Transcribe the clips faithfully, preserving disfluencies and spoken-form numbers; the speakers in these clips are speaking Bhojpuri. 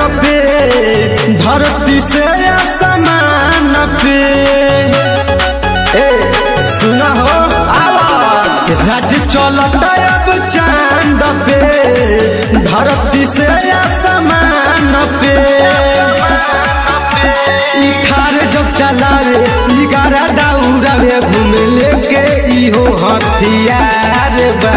पे धरती से आसमान पे। ए सुना हो राज चलता अब चांद पे धरती से आसमान पे। इखार जब चलावे इगारा दौड़ावे घूम लेके इहो हथियार बा।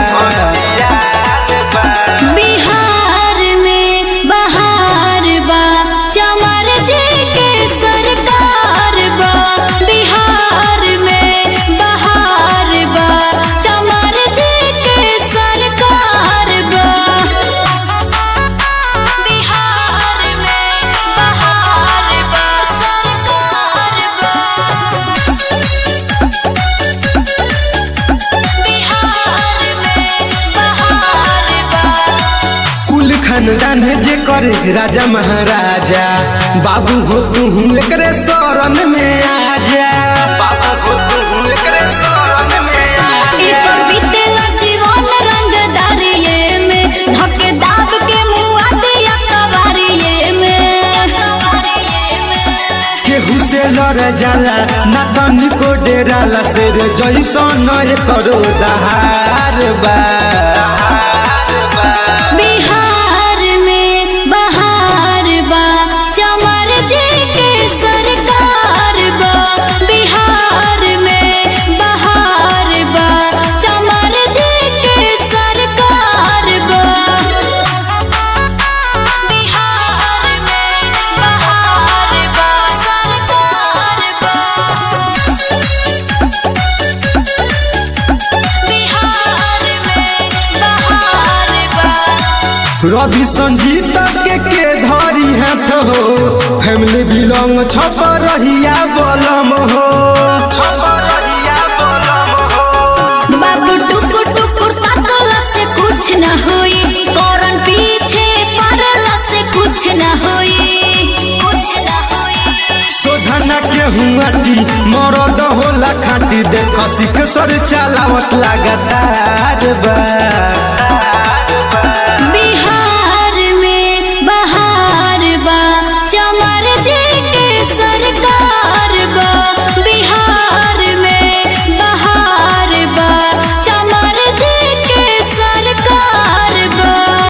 बिहार में बहार बा चमर जी के सरकार बा। बिहार में बहार बा चमर जी के सरकार बा। बिहार में बहार बा सरकार बा। बिहार में बहार बा। कुल खानदान जे करे राजा महाराजा बाबू हो तू एकरे शरण में आजा। बाबू हो तू एकरे शरण में आजा। एकर बीतेला जीवन रंगदारिये में धके दाब के मुआ दिया कवारिये में। केहू से लड़ जाला ना तनिको डेराला शेर जैसन करो दहार बा। बिहार में बहार बा चमर जी के सरकार बा। बिहार में बहार बा चमर जी के सरकार बा। बिहार में बहार बा सरकार बा। बिहार में बहार बा। रवि संजीत के के धरी हाथ हो फैमिली बिलोंग छप रहिया बलम हो। छप रहिया बलम हो। बाबू टुकुर टुकुर ताकला से कुछ न होई कौरन पीछे पड़ला से कुछ न होई कुछ न होई। सोझना के हुआटी मरद होला खाटी देख सिख सर चलावत लगातार बा।